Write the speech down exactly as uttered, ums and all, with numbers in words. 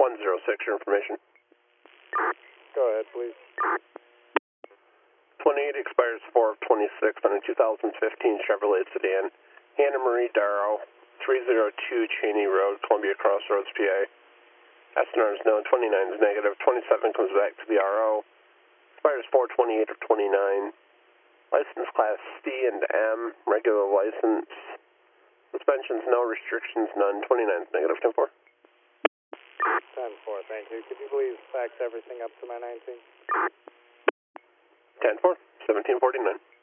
one zero six, your information. Go ahead, please. twenty-eight expires four of twenty-six on a two thousand fifteen Chevrolet sedan. Hannah Marie Darrow, three oh two Cheney Road, Columbia Crossroads, P A. S N R is known, twenty-nine is negative, twenty-seven comes back to the R O. Expires four twenty-eight of twenty-nine. License class C and M, regular license. Suspensions, no restrictions, none. twenty-nine is negative, ten four. ten four, thank you. Could you please fax everything up to my nineteen? ten four, seventeen forty-nine.